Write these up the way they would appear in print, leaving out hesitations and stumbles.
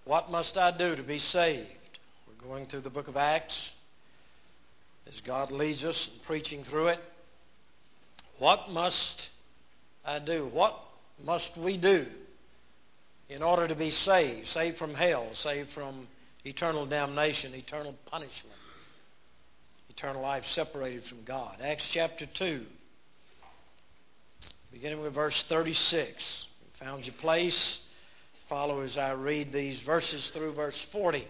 What must I do to be saved? We're going through the book of Acts as God leads us in preaching through it. What must I do? What must we do in order to be saved? Saved from hell, saved from eternal damnation, eternal punishment, eternal life separated from God. Acts chapter 2, beginning with verse 36. You found your place. Follow as I read these verses through verse 40.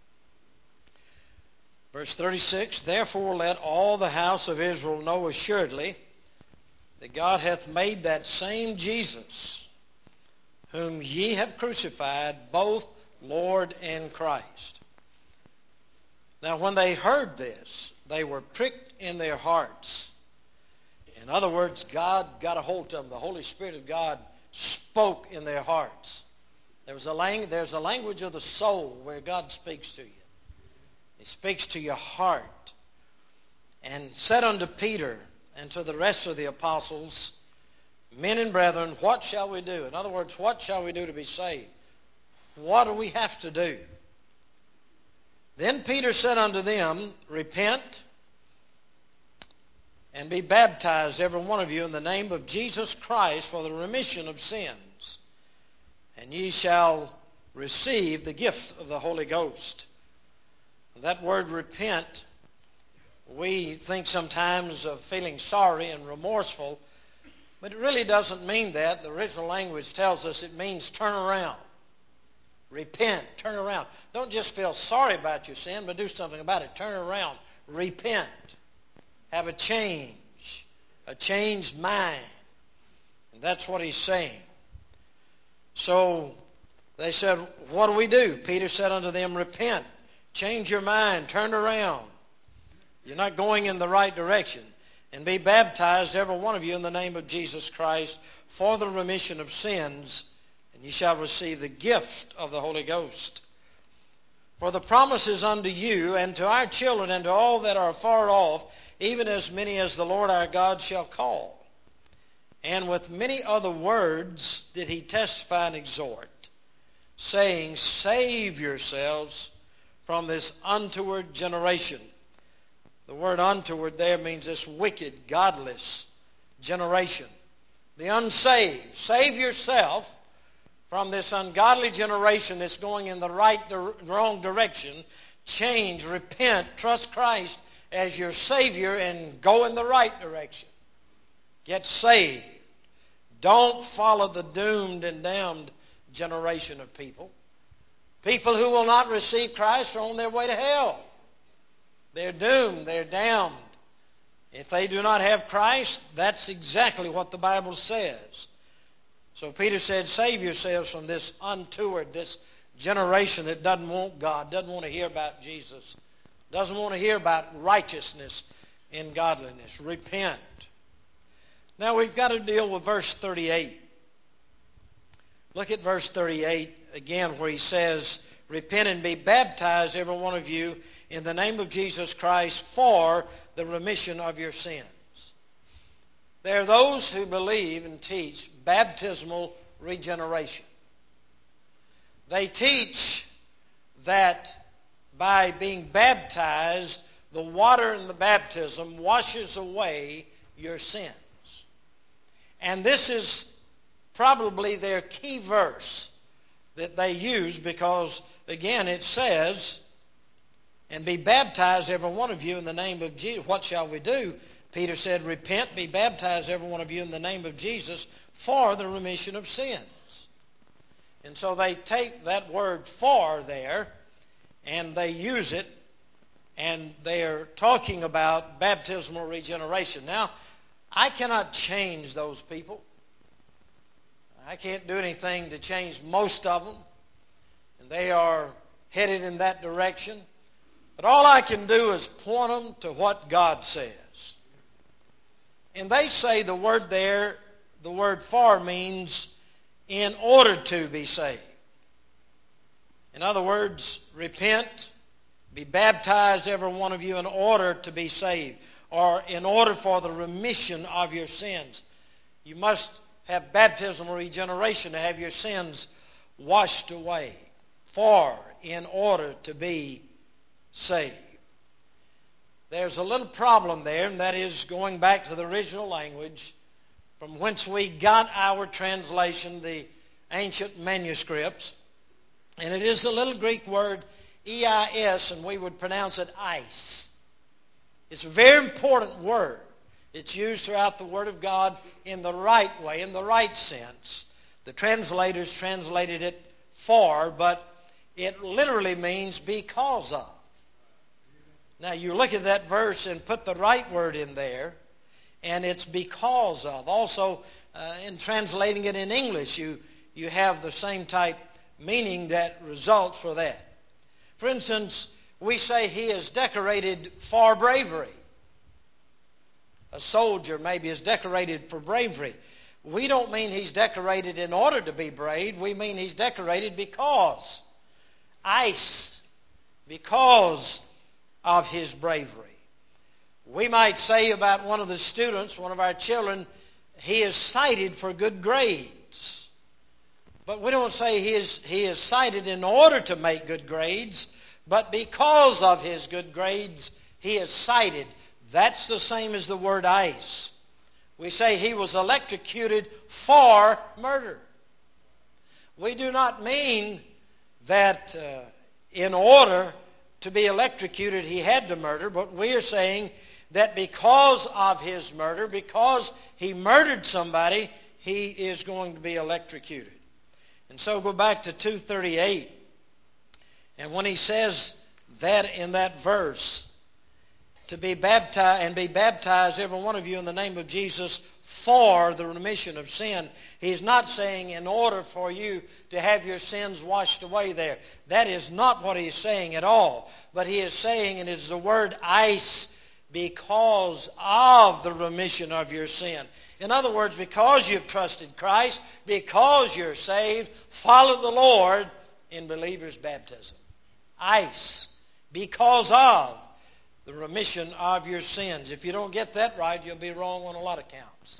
Verse 36, Therefore let all the house of Israel know assuredly that God hath made that same Jesus, whom ye have crucified, both Lord and Christ. Now when they heard this, they were pricked in their hearts. In other words, God got a hold of them. The Holy Spirit of God spoke in their hearts. There's a language of the soul where God speaks to you. He speaks to your heart. And said unto Peter and to the rest of the apostles, Men and brethren, what shall we do? In other words, what shall we do to be saved? What do we have to do? Then Peter said unto them, Repent and be baptized, every one of you, in the name of Jesus Christ for the remission of sins, and ye shall receive the gift of the Holy Ghost. That word repent, we think sometimes of feeling sorry and remorseful, but it really doesn't mean that. The original language tells us it means turn around. Repent, turn around. Don't just feel sorry about your sin, but do something about it. Turn around. Repent. Have a changed mind. And that's what he's saying. So they said, What do we do? Peter said unto them, Repent. Change your mind. Turn around. You're not going in the right direction. And be baptized, every one of you, in the name of Jesus Christ for the remission of sins, and ye shall receive the gift of the Holy Ghost. For the promise is unto you, and to our children, and to all that are far off, even as many as the Lord our God shall call. And with many other words did he testify and exhort, saying, Save yourselves from this untoward generation. The word untoward there means this wicked, godless generation. The unsaved. Save yourself from this ungodly generation that's going in the wrong direction. Change, repent, trust Christ as your Savior and go in the right direction. Get saved. Don't follow the doomed and damned generation of people. People who will not receive Christ are on their way to hell. They're doomed. They're damned. If they do not have Christ, that's exactly what the Bible says. So Peter said, Save yourselves from this untoward, this generation that doesn't want God, doesn't want to hear about Jesus, doesn't want to hear about righteousness and godliness. Repent. Now we've got to deal with verse 38. Look at verse 38 again where he says, Repent and be baptized, every one of you, in the name of Jesus Christ for the remission of your sins. There are those who believe and teach baptismal regeneration. They teach that by being baptized, the water in the baptism washes away your sins. And this is probably their key verse that they use because, again, it says, And be baptized, every one of you, in the name of Jesus. What shall we do? Peter said, Repent, be baptized, every one of you, in the name of Jesus for the remission of sins. And so they take that word for there and they use it, and they're talking about baptismal regeneration. Now, I cannot change those people. I can't do anything to change most of them. And they are headed in that direction. But all I can do is point them to what God says. And they say the word there, the word for, means in order to be saved. In other words, repent, be baptized, every one of you, in order to be saved, or in order for the remission of your sins. You must have baptismal regeneration to have your sins washed away. in order to be saved. There's a little problem there, and that is going back to the original language from whence we got our translation, the ancient manuscripts. And it is the little Greek word eis, and we would pronounce it ice. It's a very important word. It's used throughout the Word of God in the right way, in the right sense. The translators translated it for, but it literally means because of. Now you look at that verse and put the right word in there, and it's because of. Also, in translating it in English, you have the same type meaning that results for that. For instance, we say he is decorated for bravery. A soldier maybe is decorated for bravery. We don't mean he's decorated in order to be brave. We mean he's decorated because. Ice, because of his bravery. We might say about one of the students, one of our children, he is cited for good grades. But we don't say he is cited in order to make good grades, but because of his good grades, he is cited. That's the same as the word ice. We say he was electrocuted for murder. We do not mean that in order to be electrocuted he had to murder, but we are saying that because of his murder, because he murdered somebody, he is going to be electrocuted. And so go back to 2:38. And when he says that in that verse, to be baptized, and be baptized, every one of you, in the name of Jesus for the remission of sin, he's not saying in order for you to have your sins washed away there. That is not what he's saying at all. But he is saying, and it's the word ice, because of the remission of your sin. In other words, because you've trusted Christ, because you're saved, follow the Lord in believer's baptism. Ice, because of the remission of your sins. If you don't get that right, you'll be wrong on a lot of counts.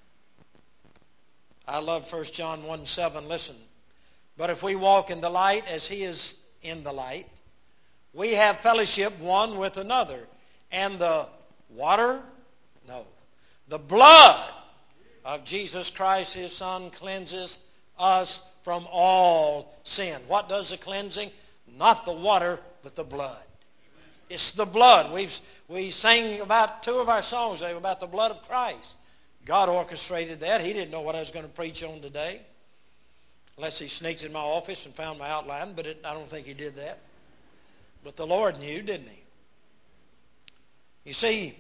I love 1 John 1:7. Listen. But if we walk in the light as he is in the light, we have fellowship one with another. And the water? No. The blood of Jesus Christ, his Son, cleanses us from all sin. What does the cleansing? Not the water, but the blood. It's the blood. We sang about two of our songs today about the blood of Christ. God orchestrated that. He didn't know what I was going to preach on today, unless he sneaked in my office and found my outline, but I don't think he did that. But the Lord knew, didn't he? You see,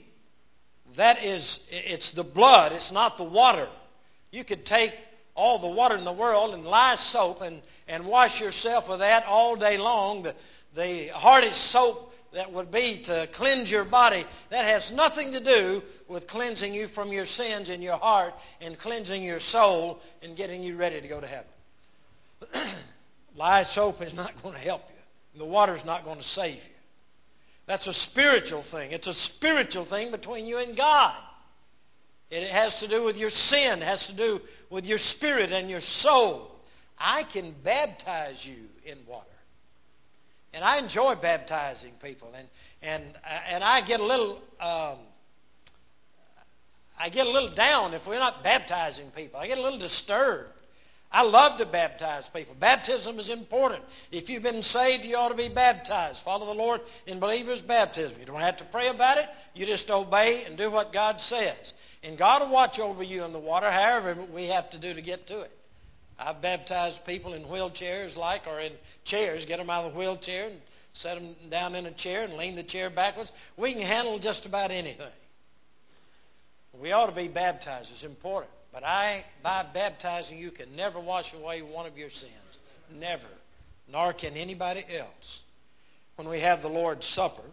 it's the blood. It's not the water. You could take all the water in the world and lye soap and wash yourself with that all day long. The hardest soap that would be to cleanse your body, that has nothing to do with cleansing you from your sins in your heart and cleansing your soul and getting you ready to go to heaven. Lye soap is not going to help you. The water is not going to save you. That's a spiritual thing. It's a spiritual thing between you and God. It has to do with your sin. It has to do with your spirit and your soul. I can baptize you in water. And I enjoy baptizing people, and I get a little down if we're not baptizing people. I get a little disturbed. I love to baptize people. Baptism is important. If you've been saved, you ought to be baptized. Follow the Lord in believer's baptism. You don't have to pray about it. You just obey and do what God says. And God will watch over you in the water, however we have to do to get to it. I've baptized people in wheelchairs or in chairs, get them out of the wheelchair and set them down in a chair and lean the chair backwards. We can handle just about anything. We ought to be baptized. It's important. But by baptizing you, can never wash away one of your sins. Never. Nor can anybody else. When we have the Lord's Supper,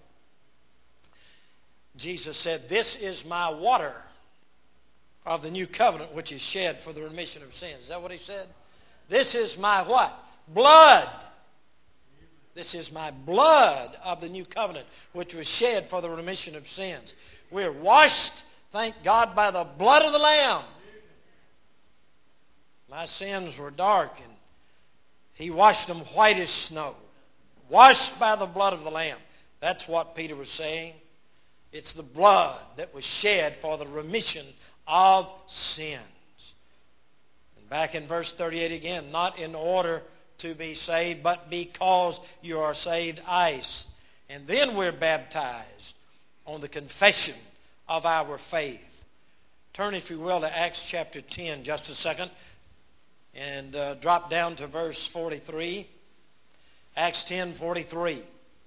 Jesus said, "This is my water of the new covenant, which is shed for the remission of sins." Is that what he said? This is my what? Blood. This is my blood of the new covenant, which was shed for the remission of sins. We're washed, thank God, by the blood of the Lamb. My sins were dark, and He washed them white as snow, washed by the blood of the Lamb. That's what Peter was saying. It's the blood that was shed for the remission of sins. And back in verse 38 again, not in order to be saved, but because you are saved, ice. And then we're baptized on the confession of our faith. Turn, if you will, to Acts chapter 10 just a second and drop down to verse 43. Acts 10:43.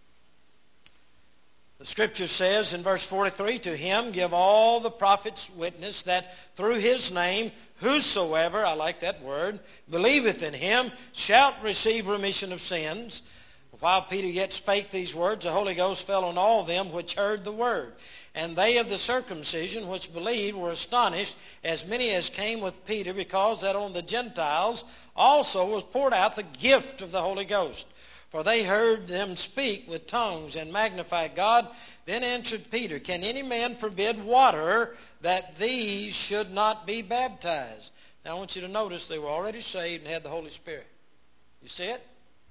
The Scripture says in verse 43, to him give all the prophets witness that through his name whosoever, I like that word, believeth in him shall receive remission of sins. While Peter yet spake these words, the Holy Ghost fell on all them which heard the word. And they of the circumcision which believed were astonished, as many as came with Peter, because that on the Gentiles also was poured out the gift of the Holy Ghost. For they heard them speak with tongues and magnify God. Then answered Peter, can any man forbid water that these should not be baptized? Now I want you to notice they were already saved and had the Holy Spirit. You see it?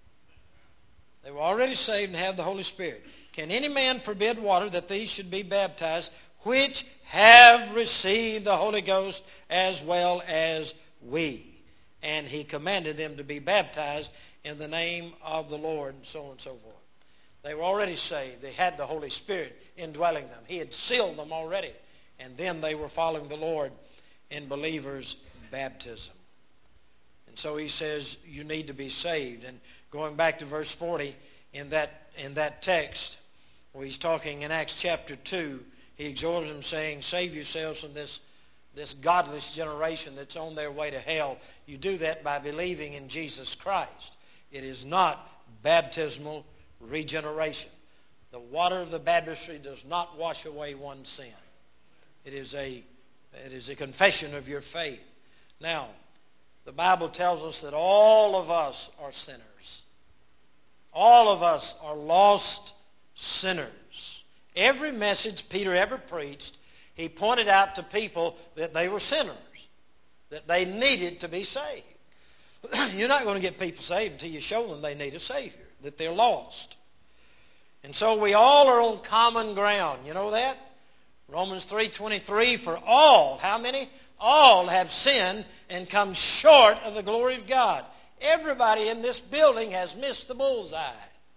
They were already saved and have the Holy Spirit. Can any man forbid water that these should be baptized, which have received the Holy Ghost as well as we? And he commanded them to be baptized in the name of the Lord, and so on and so forth. They were already saved. They had the Holy Spirit indwelling them. He had sealed them already. And then they were following the Lord in believers' baptism. And so he says you need to be saved. And going back to verse 40 in that text where he's talking in Acts chapter 2, he exhorted them saying, save yourselves from this godless generation that's on their way to hell. You do that by believing in Jesus Christ. It is not baptismal regeneration. The water of the baptistry does not wash away one's sin. It is a confession of your faith. Now, the Bible tells us that all of us are sinners. All of us are lost sinners. Every message Peter ever preached, he pointed out to people that they were sinners, that they needed to be saved. You're not going to get people saved until you show them they need a Savior, that they're lost. And so we all are on common ground. You know that? Romans 3:23, for all, how many? All have sinned and come short of the glory of God. Everybody in this building has missed the bullseye.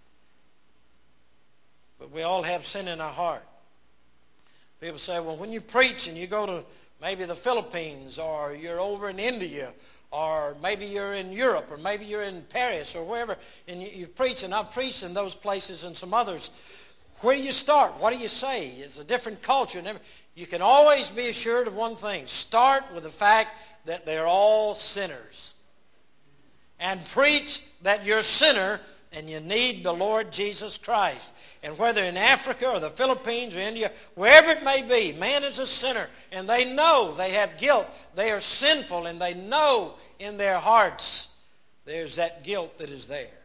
But we all have sin in our heart. People say, well, when you preach and you go to maybe the Philippines, or you're over in India, or maybe you're in Europe, or maybe you're in Paris, or wherever, and you preach, and I've preached in those places and some others. Where do you start? What do you say? It's a different culture. You can always be assured of one thing. Start with the fact that they're all sinners. And preach that you're a sinner and you need the Lord Jesus Christ. And whether in Africa or the Philippines or India, wherever it may be, man is a sinner. And they know they have guilt. They are sinful, and they know in their hearts there's that guilt that is there.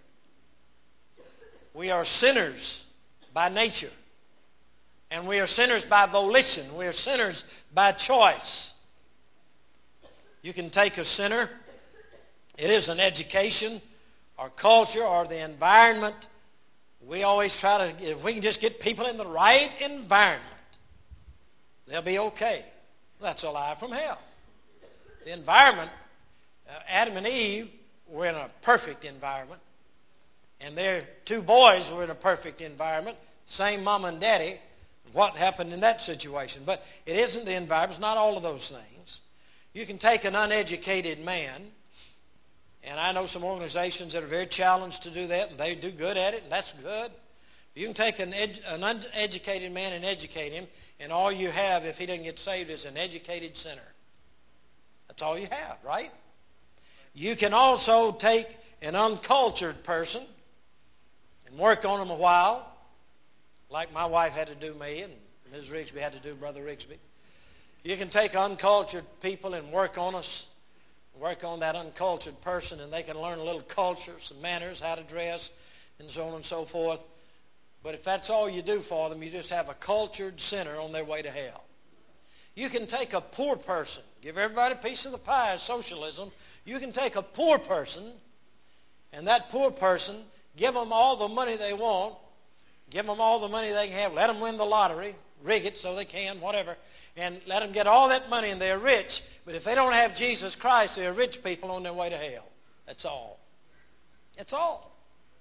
We are sinners by nature. And we are sinners by volition. We are sinners by choice. You can take a sinner. It is an education or culture or the environment. We always try to, if we can just get people in the right environment, they'll be okay. That's a lie from hell. The environment, Adam and Eve were in a perfect environment. And their two boys were in a perfect environment. Same mom and daddy. What happened in that situation? But it isn't the environment. It's not all of those things. You can take an uneducated man, and I know some organizations that are very challenged to do that, and they do good at it, and that's good. You can take an uneducated man and educate him, and all you have, if he doesn't get saved, is an educated sinner. That's all you have, right? You can also take an uncultured person and work on him a while, like my wife had to do me, and Ms. Rigsby had to do Brother Rigsby. You can take uncultured people and work on that uncultured person, and they can learn a little culture, some manners, how to dress, and so on and so forth. But if that's all you do for them, you just have a cultured sinner on their way to hell. You can take a poor person, give everybody a piece of the pie, socialism. You can take a poor person And that poor person, give them all the money they want, give them all the money they can have, let them win the lottery, rig it so they can, whatever, and let them get all that money and they're rich. But if they don't have Jesus Christ, they're rich people on their way to hell. That's all. That's all.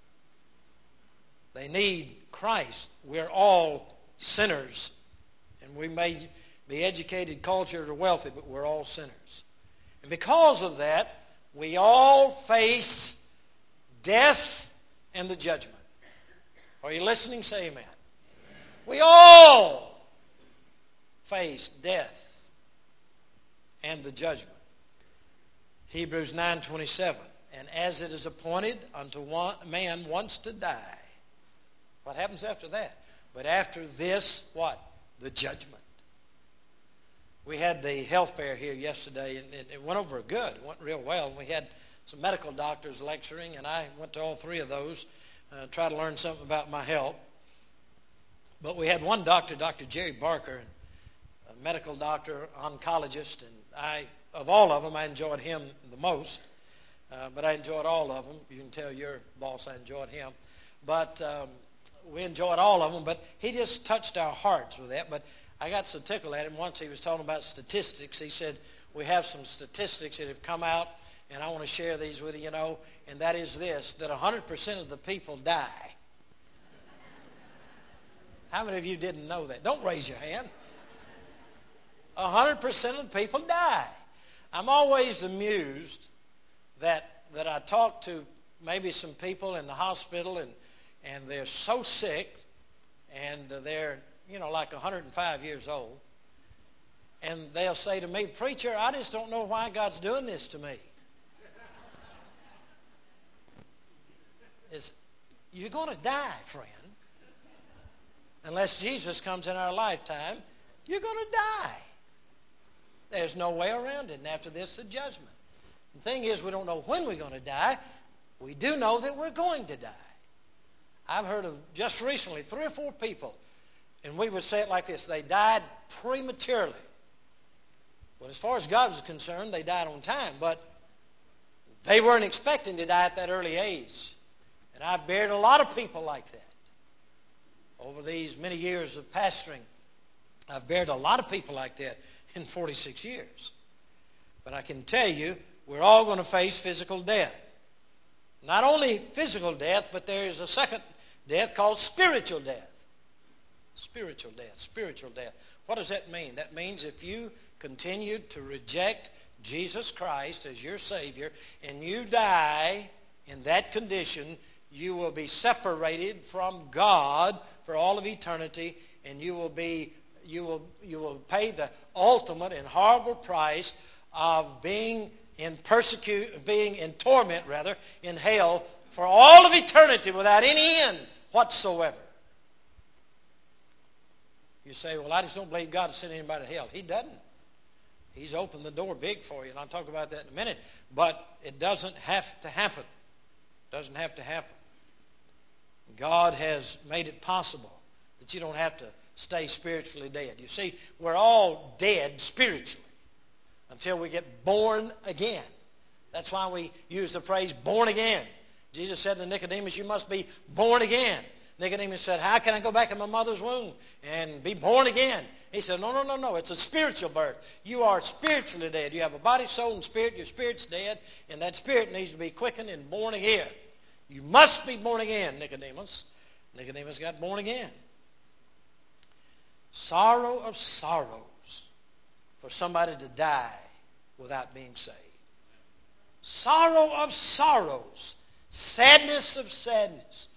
They need Christ. We're all sinners. And we may be educated, cultured, or wealthy, but we're all sinners. And because of that, we all face death and the judgment. Are you listening? Say amen. We all face death and the judgment. Hebrews 9:27. And as it is appointed unto one man once to die. What happens after that? But after this, what? The judgment. We had the health fair here yesterday, and it went over good. It went real well. We had some medical doctors lecturing, and I went to all three of those, try to learn something about my health. But we had one doctor, Dr. Jerry Barker, a medical doctor, oncologist, and of all of them, I enjoyed him the most. But I enjoyed all of them. You can tell your boss I enjoyed him. But we enjoyed all of them. But he just touched our hearts with that. But I got so tickled at him once. He was talking about statistics. He said, we have some statistics that have come out, and I want to share these with you, and that is this, that 100% of the people die. How many of you didn't know that? Don't raise your hand. 100% of the people die. I'm always amused that I talk to maybe some people in the hospital and they're so sick and they're, like 105 years old. And they'll say to me, preacher, I just don't know why God's doing this to me. You're going to die, friend. Unless Jesus comes in our lifetime, you're going to die. There's no way around it. And after this, the judgment. The thing is, we don't know when we're going to die. We do know that we're going to die. I've heard of just recently 3 or 4 people, and we would say it like this, they died prematurely. Well, as far as God was concerned, they died on time, but they weren't expecting to die at that early age. And I've buried a lot of people like that. Over these many years of pastoring, I've buried a lot of people like that in 46 years. But I can tell you, we're all going to face physical death. Not only physical death, but there is a second death called spiritual death. Spiritual death, spiritual death. What does that mean? That means if you continue to reject Jesus Christ as your Savior and you die in that condition, you will be separated from God for all of eternity, and you will pay the ultimate and horrible price of being in torment in hell for all of eternity without any end whatsoever. You say, well, I just don't believe God will send anybody to hell. He doesn't. He's opened the door big for you, and I'll talk about that in a minute. But it doesn't have to happen. It doesn't have to happen. God has made it possible that you don't have to stay spiritually dead. You see, we're all dead spiritually until we get born again. That's why we use the phrase born again. Jesus said to Nicodemus, you must be born again. Nicodemus said, how can I go back in my mother's womb and be born again? He said, no. It's a spiritual birth. You are spiritually dead. You have a body, soul, and spirit. Your spirit's dead, and that spirit needs to be quickened and born again. You must be born again, Nicodemus. Nicodemus got born again. Sorrow of sorrows for somebody to die without being saved. Sorrow of sorrows. Sadness of sadness.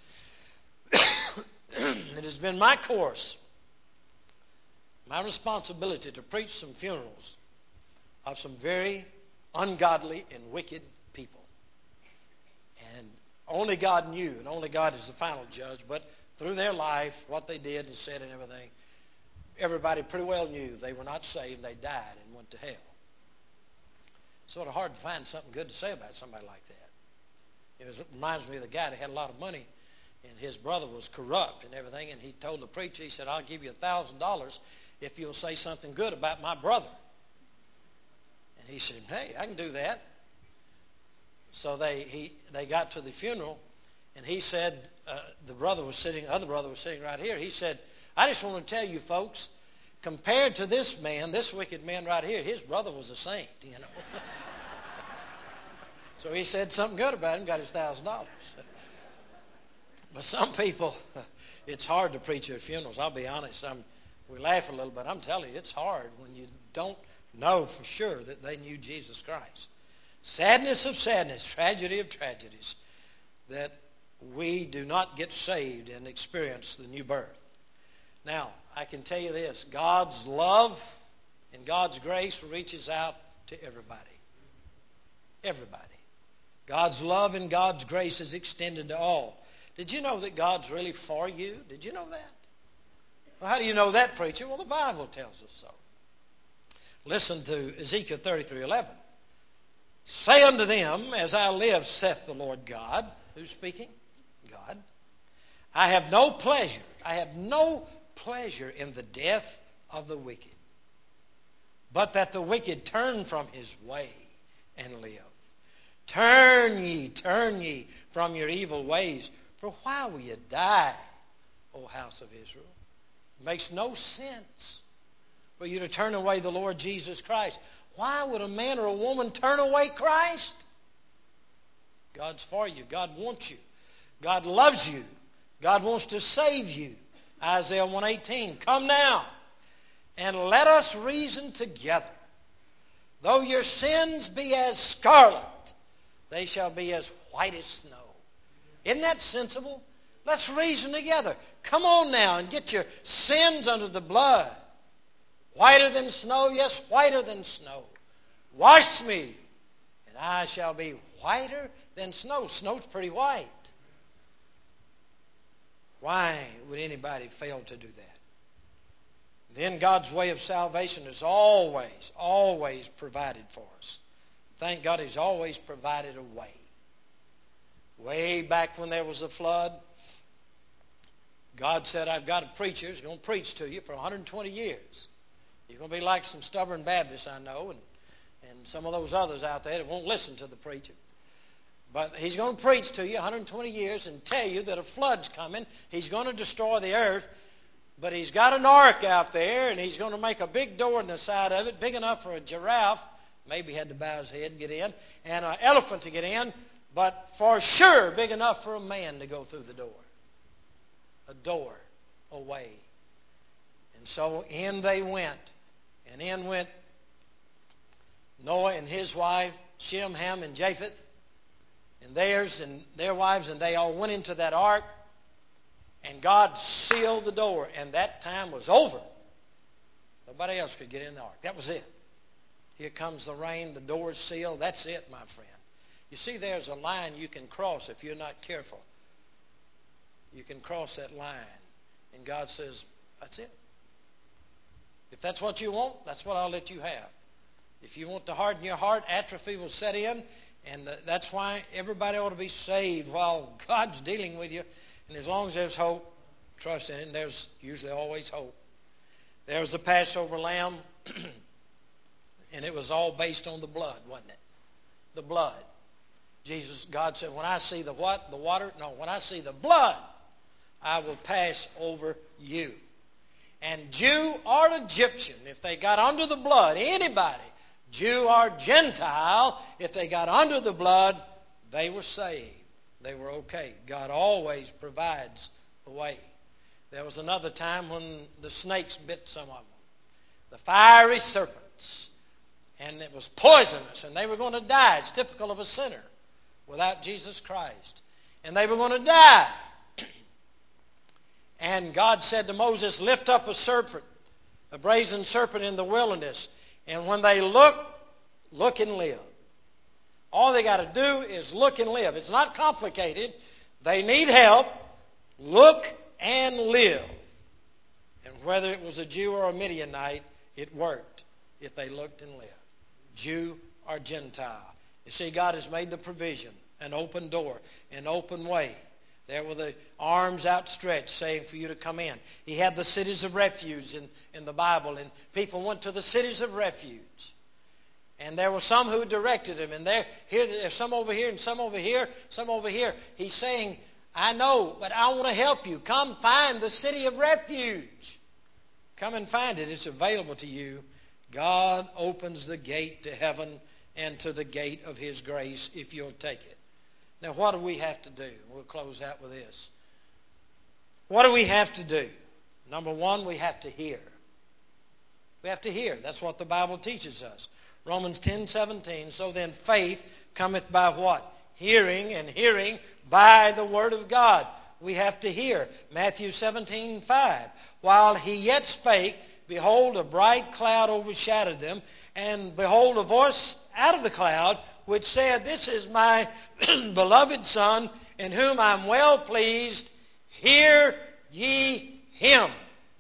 It has been my course, my responsibility to preach some funerals of some very ungodly and wicked people. And only God knew, and only God is the final judge, but through their life, what they did and said and everything, everybody pretty well knew they were not saved, they died and went to hell. Sort of hard to find something good to say about somebody like that. It reminds me of the guy that had a lot of money, and his brother was corrupt and everything, and he told the preacher, he said, I'll give you $1,000 if you'll say something good about my brother. And he said, hey, I can do that. So they got to the funeral, and he said, the other brother was sitting right here. He said, I just want to tell you folks, compared to this man, this wicked man right here, his brother was a saint, you know. So he said something good about him, got his $1,000. But some people, it's hard to preach at funerals. I'll be honest. We laugh a little, but I'm telling you, it's hard when you don't know for sure that they knew Jesus Christ. Sadness of sadness, tragedy of tragedies, that we do not get saved and experience the new birth. Now, I can tell you this, God's love and God's grace reaches out to everybody. Everybody. God's love and God's grace is extended to all. Did you know that God's really for you? Did you know that? Well, how do you know that, preacher? Well, the Bible tells us so. Listen to Ezekiel 33:11. Say unto them, as I live, saith the Lord God. Who's speaking? God. I have no pleasure in the death of the wicked, but that the wicked turn from his way and live. Turn ye from your evil ways, for why will you die, O house of Israel? It makes no sense for you to turn away the Lord Jesus Christ. Why would a man or a woman turn away Christ? God's for you. God wants you. God loves you. God wants to save you. Isaiah 1:18, come now and let us reason together. Though your sins be as scarlet, they shall be as white as snow. Isn't that sensible? Let's reason together. Come on now and get your sins under the blood. Whiter than snow, yes, whiter than snow. Wash me, and I shall be whiter than snow. Snow's pretty white. Why would anybody fail to do that? Then God's way of salvation is always provided for us. Thank God He's always provided a way. Way back when there was a flood, God said, I've got a preacher who's going to preach to you for 120 years. You're going to be like some stubborn Baptists I know and some of those others out there that won't listen to the preacher. But He's going to preach to you 120 years and tell you that a flood's coming. He's going to destroy the earth. But He's got an ark out there, and He's going to make a big door in the side of it, big enough for a giraffe, maybe he had to bow his head to get in, and an elephant to get in, but for sure big enough for a man to go through the door. A door, a way. And so in they went. And in went Noah and his wife, Shem, Ham, and Japheth, and theirs and their wives, and they all went into that ark, and God sealed the door, and that time was over. Nobody else could get in the ark. That was it. Here comes the rain, the door is sealed. That's it, my friend. You see, there's a line you can cross if you're not careful. You can cross that line, and God says, that's it. If that's what you want, that's what I'll let you have. If you want to harden your heart, atrophy will set in, and that's why everybody ought to be saved while God's dealing with you. And as long as there's hope, trust in it, and there's usually always hope. There was the Passover lamb, and it was all based on the blood, wasn't it? The blood. God said, when I see the what? The water? No, when I see the blood, I will pass over you. And Jew or Egyptian, if they got under the blood, anybody, Jew or Gentile, if they got under the blood, they were saved. They were okay. God always provides a way. There was another time when the snakes bit some of them. The fiery serpents. And it was poisonous, and they were going to die. It's typical of a sinner without Jesus Christ. And they were going to die. And God said to Moses, lift up a serpent, a brazen serpent in the wilderness. And when they look and live. All they got to do is look and live. It's not complicated. They need help. Look and live. And whether it was a Jew or a Midianite, it worked if they looked and lived. Jew or Gentile. You see, God has made the provision, an open door, an open way. There were the arms outstretched saying for you to come in. He had the cities of refuge in the Bible, and people went to the cities of refuge. And there were some who directed him. And there's some over here and some over here, some over here. He's saying, I know, but I want to help you. Come find the city of refuge. Come and find it. It's available to you. God opens the gate to heaven and to the gate of His grace if you'll take it. Now, what do we have to do? We'll close out with this. What do we have to do? Number one, we have to hear. We have to hear. That's what the Bible teaches us. Romans 10:17. So then faith cometh by what? Hearing, and hearing by the Word of God. We have to hear. Matthew 17:5. While he yet spake, behold, a bright cloud overshadowed them, and behold, a voice out of the cloud, which said, This is my beloved Son, in whom I am well pleased. Hear ye him.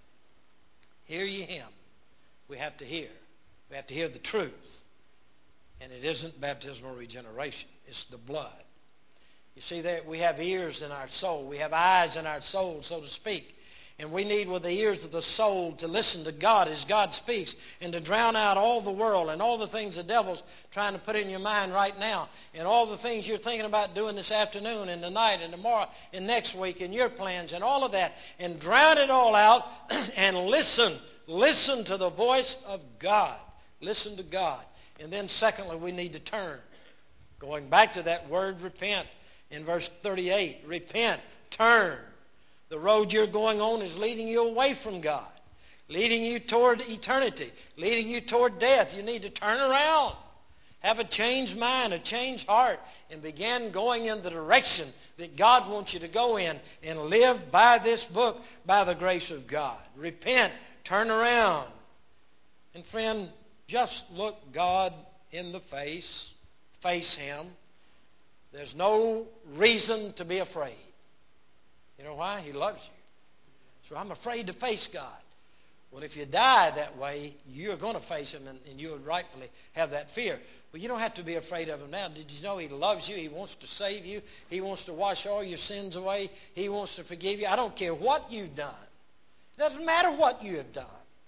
Hear ye him. We have to hear. We have to hear the truth. And it isn't baptismal regeneration. It's the blood. You see, that we have ears in our soul. We have eyes in our soul, so to speak. And we need with the ears of the soul to listen to God as God speaks and to drown out all the world and all the things the devil's trying to put in your mind right now and all the things you're thinking about doing this afternoon and tonight and tomorrow and next week and your plans and all of that, and drown it all out and listen. Listen to the voice of God. Listen to God. And then secondly, we need to turn. Going back to that word repent in verse 38. Repent. Turn. The road you're going on is leading you away from God, leading you toward eternity, leading you toward death. You need to turn around, have a changed mind, a changed heart, and begin going in the direction that God wants you to go in and live by this book by the grace of God. Repent, turn around. And friend, just look God in the face, face Him. There's no reason to be afraid. You know why? He loves you. So I'm afraid to face God. Well, if you die that way, you're going to face Him, and you would rightfully have that fear. But you don't have to be afraid of Him now. Did you know He loves you? He wants to save you. He wants to wash all your sins away. He wants to forgive you. I don't care what you've done. It doesn't matter what you have done.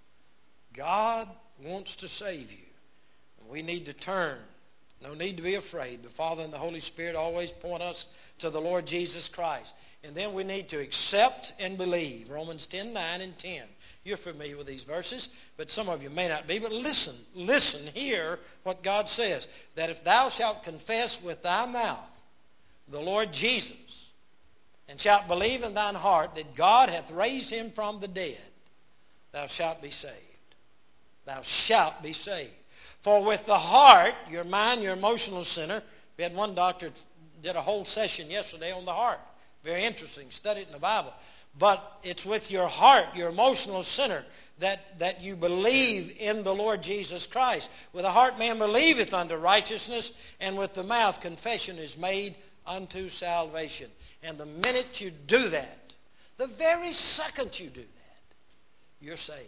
God wants to save you. And we need to turn. No need to be afraid. The Father and the Holy Spirit always point us to the Lord Jesus Christ. And then we need to accept and believe. Romans 10:9 and 10. You're familiar with these verses, but some of you may not be. But listen, hear what God says. That if thou shalt confess with thy mouth the Lord Jesus, and shalt believe in thine heart that God hath raised him from the dead, thou shalt be saved. Thou shalt be saved. For with the heart, your mind, your emotional center, we had one doctor did a whole session yesterday on the heart. Very interesting. Study it in the Bible. But it's with your heart, your emotional center, that you believe in the Lord Jesus Christ. With the heart man believeth unto righteousness, and with the mouth confession is made unto salvation. And the minute you do that, the very second you do that, you're saved.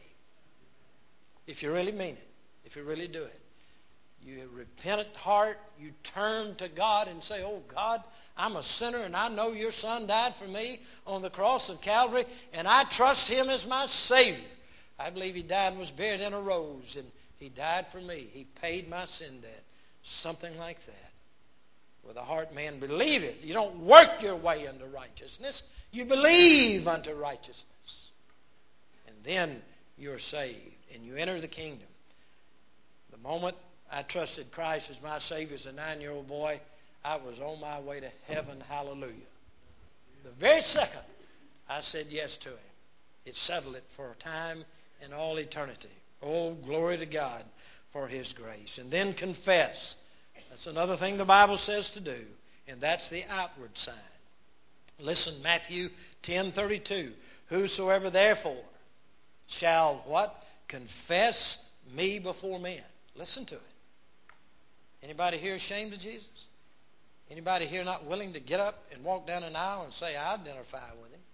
If you really mean it. If you really do it. You repentant heart, you turn to God and say, oh God, I'm a sinner and I know your Son died for me on the cross of Calvary and I trust Him as my Savior. I believe He died and was buried and arose and He died for me. He paid my sin debt. Something like that. With a heart man believeth. You don't work your way unto righteousness. You believe unto righteousness. And then you're saved and you enter the kingdom. The moment I trusted Christ as my Savior as a 9-year-old boy, I was on my way to heaven. Hallelujah. The very second I said yes to Him, it settled it for time and all eternity. Oh, glory to God for His grace. And then confess. That's another thing the Bible says to do, and that's the outward sign. Listen, Matthew 10:32. Whosoever therefore shall what? Confess me before men. Listen to it. Anybody here ashamed of Jesus? Anybody here not willing to get up and walk down an aisle and say, I identify with Him?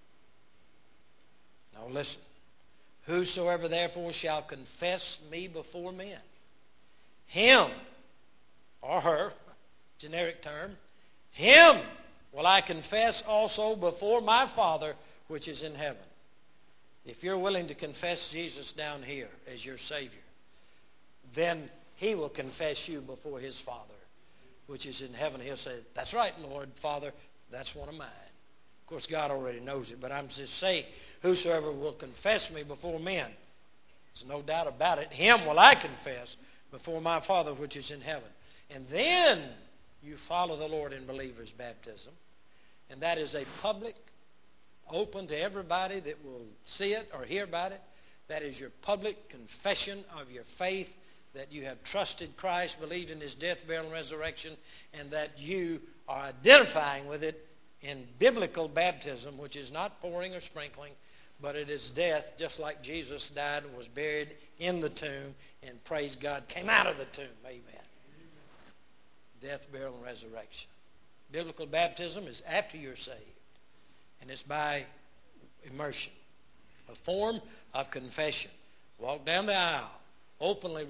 No, listen. Whosoever therefore shall confess me before men, him, or her, generic term, him will I confess also before my Father which is in heaven. If you're willing to confess Jesus down here as your Savior, then He will confess you before His Father, which is in heaven. He'll say, that's right, Lord, Father, that's one of mine. Of course, God already knows it, but I'm just saying, whosoever will confess me before men, there's no doubt about it, him will I confess before my Father which is in heaven. And then you follow the Lord in believer's baptism. And that is a public, open to everybody that will see it or hear about it. That is your public confession of your faith, that you have trusted Christ, believed in His death, burial, and resurrection, and that you are identifying with it in biblical baptism, which is not pouring or sprinkling, but it is death, just like Jesus died and was buried in the tomb, and praise God, came out of the tomb. Amen. Death, burial, and resurrection. Biblical baptism is after you're saved, and it's by immersion, a form of confession. Walk down the aisle, openly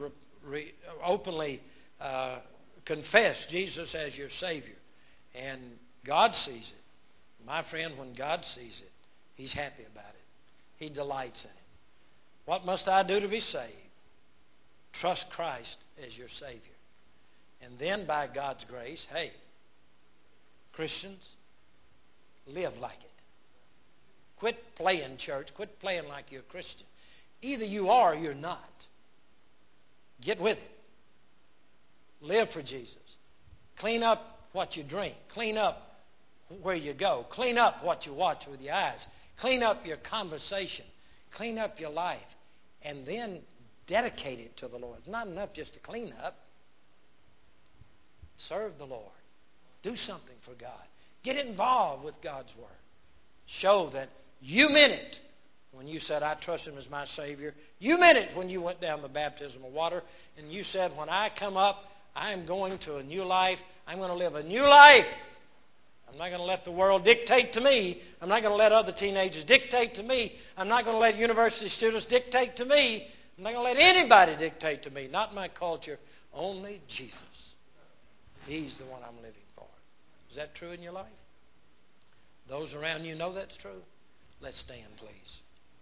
confess Jesus as your Savior, and God sees it. My friend, when God sees it, He's happy about it. He delights in it. What must I do to be saved? Trust Christ as your Savior. And then by God's grace, hey, Christians, live like it. Quit playing church. Quit playing like you're a Christian. Either you are or you're not. Get with it. Live for Jesus. Clean up what you drink. Clean up where you go. Clean up what you watch with your eyes. Clean up your conversation. Clean up your life. And then dedicate it to the Lord. It's not enough just to clean up. Serve the Lord. Do something for God. Get involved with God's Word. Show that you meant it when you said, I trust Him as my Savior. You meant it when you went down the baptism of water. And you said, when I come up, I am going to a new life. I'm going to live a new life. I'm not going to let the world dictate to me. I'm not going to let other teenagers dictate to me. I'm not going to let university students dictate to me. I'm not going to let anybody dictate to me. Not my culture. Only Jesus. He's the one I'm living for. Is that true in your life? Those around you know that's true? Let's stand, please.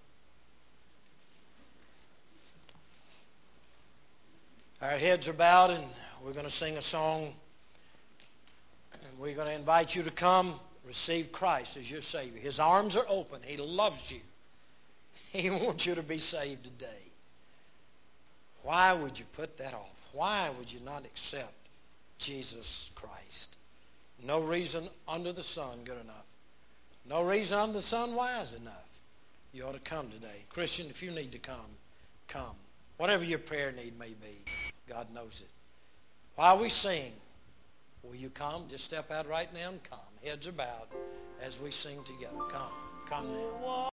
Our heads are bowed, and we're going to sing a song. And we're going to invite you to come receive Christ as your Savior. His arms are open. He loves you. He wants you to be saved today. Why would you put that off? Why would you not accept Jesus Christ? No reason under the sun good enough. No reason under the sun wise enough. You ought to come today. Christian, if you need to come, come. Whatever your prayer need may be, God knows it. While we sing, will you come? Just step out right now and come. Heads are bowed as we sing together. Come. Come now.